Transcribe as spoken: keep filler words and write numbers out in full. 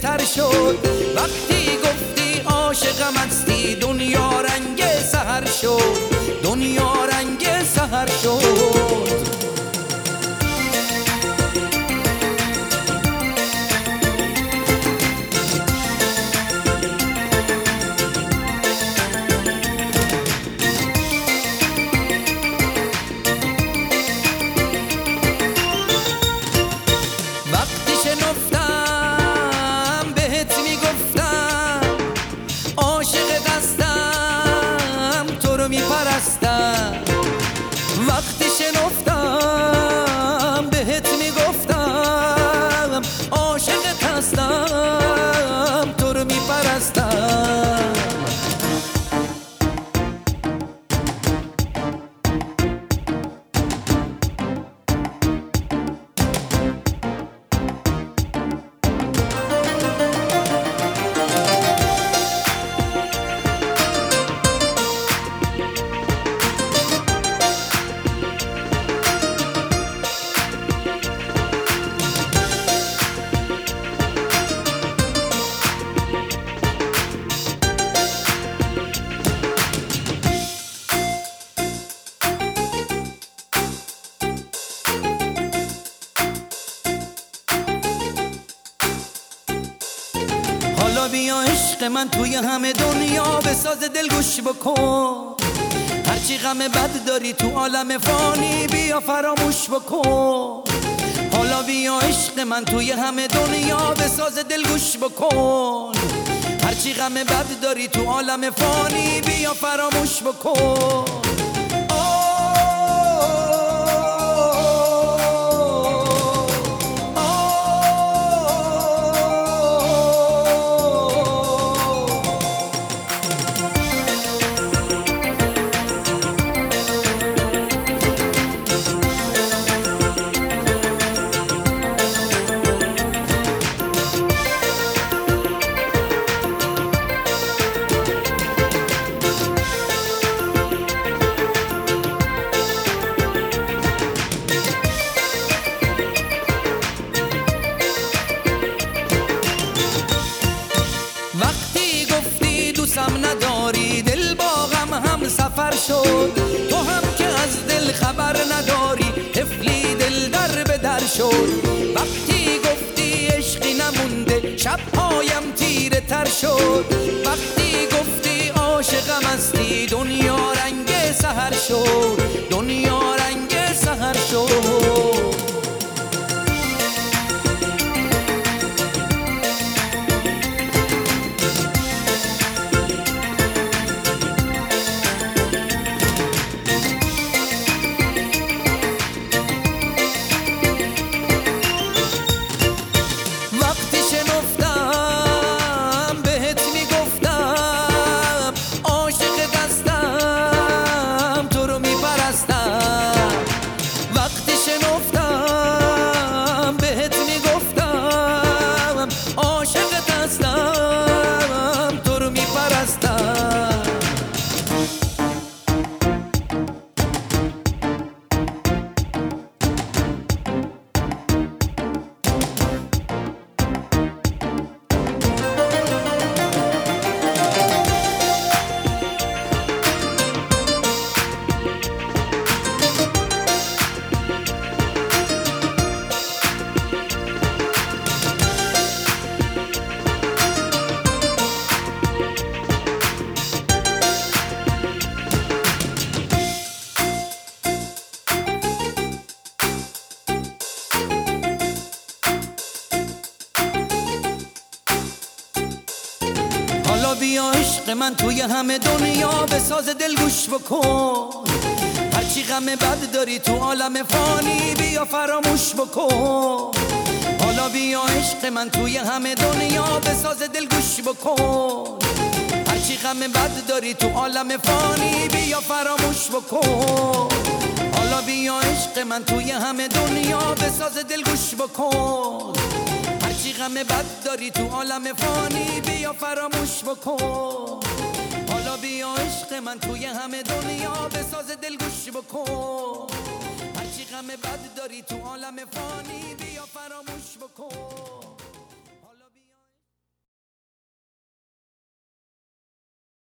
تر شد. وقتی گفتی عاشقم هستی دنیا رنگ سحر شد، دنیا رنگ سحر شد. وقتی شنفتم بهت میگفتم عاشقت هستم، تو رو میپرستم. حالا بیا عشق من توی همه دنیا بساز دل گوش بکن، هرچی غم بد داری تو عالم فانی بیا فراموش بکن. حالا بیا عشق من توی همه دنیا بساز دل گوش بکن، هرچی غم بد داری تو عالم فانی بیا فراموش بکن. وقتی گفتی دوستم نداری دل با غم هم سفر شد، تو هم که از دل خبر نداری طفلی دل در به در شد. وقتی گفتی عشقی نمونده شبهایم تیره تر شد، وقتی گفتی عاشقم هستی دنیا رنگ سحر شد، دنیا رنگ سحر شد. حالا بیا عشق من توی همه دنیا بساز دل گوش بکن، هرچی غم بد داری تو عالم فانی بیا فراموش بکن. حالا بیا عشق من توی همه دنیا بساز دل گوش بکن، هرچی غم بد داری تو عالم فانی بیا فراموش بکن. حالا بیا عشق من توی همه دنیا بساز دل گوش بکن، هرچی غم بد داری تو عالم فانی بیا فراموش بکن. حالا بیا عشق من توی همه دنیا بساز دل گوش بکن، هرچی غم بد داری تو عالم فانی بیا فراموش بکن.